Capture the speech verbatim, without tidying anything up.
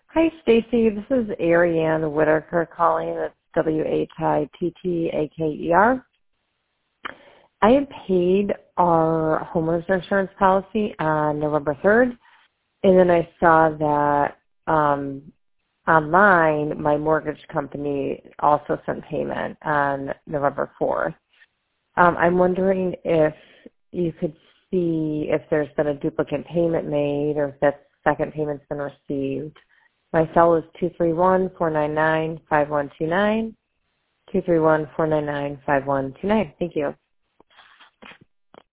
Hi, Stacy. This is Ariane Whitaker calling. That's W H I T T A K E R. I had paid our homeowners insurance policy on November third, and then I saw that um, online my mortgage company also sent payment on November fourth. Um, I'm wondering if you could see if there's been a duplicate payment made or if that second payment's been received. My cell is two three one, four nine nine, five one two nine, two three one, four nine nine, five one two nine. Thank you.